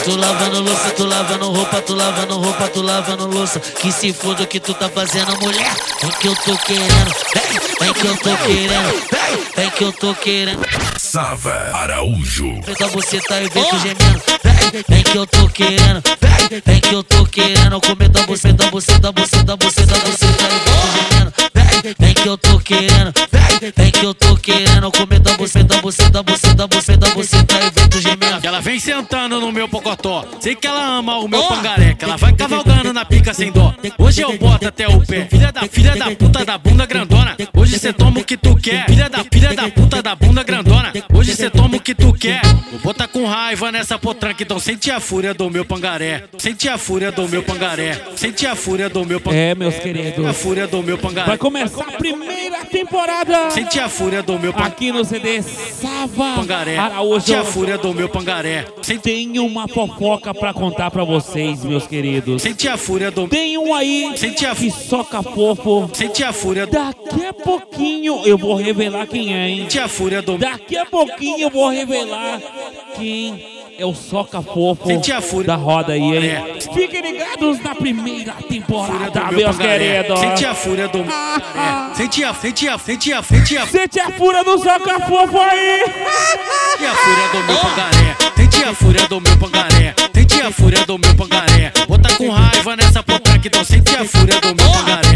Tu lavando louça, tu lavando roupa, tu lavando roupa, tu lavando louça. Que se foda o que tu tá fazendo, mulher. Vem que eu tô querendo, vem que eu tô querendo, vem que eu tô querendo. Sava Araújo. Da você tá e vem tu gemendo. Vem que eu tô querendo, vem que eu tô querendo. Comer da você, da você, da você, da você, da você tá e vem tu gemendo. Vem que eu tô querendo, vem que eu tô querendo. Comer da você, da você, da você, da você, da você tá e vem tu gemendo. Ela vem sentando no meu pocotó. Sei que ela ama o meu pangaré, que ela vai cavalgando na pica sem dó. Hoje eu boto até o pé. Filha da puta da bunda grandona. Hoje cê toma o que tu quer. Filha da puta da bunda grandona. Hoje cê toma o que tu quer. Vou botar com raiva nessa potranca, então sente a fúria do meu pangaré. Sente a fúria do meu pangaré. Sente a fúria do meu pangaré. É, meus queridos. A fúria do meu pangaré. Vai começar a primeira temporada. Sente a fúria do meu pangaré. Aqui no CD Sava Pangaré. Araújo. Sente a fúria do meu pangaré. Tenho uma fofoca pra contar pra vocês, meus queridos. Sente a fúria do... Tem um aí Sente a... que soca fofo. Sente a fúria do... Daqui a pouquinho eu vou revelar quem é, hein? Sente a fúria do... Daqui a pouquinho eu vou revelar quem é o soca fofo Sente a fúria da roda aí, hein? É. Fiquem ligados na primeira temporada, Meu meus pangaré. queridos. Sente a fúria do... Sente a... Sente a fúria do soca fofo aí. Sente a fúria do meu pangaré. Sente a fúria do meu pangaré. Sente a fúria do meu pangaré. Bota com raiva nessa potranca, então sente a fúria do meu pangaré.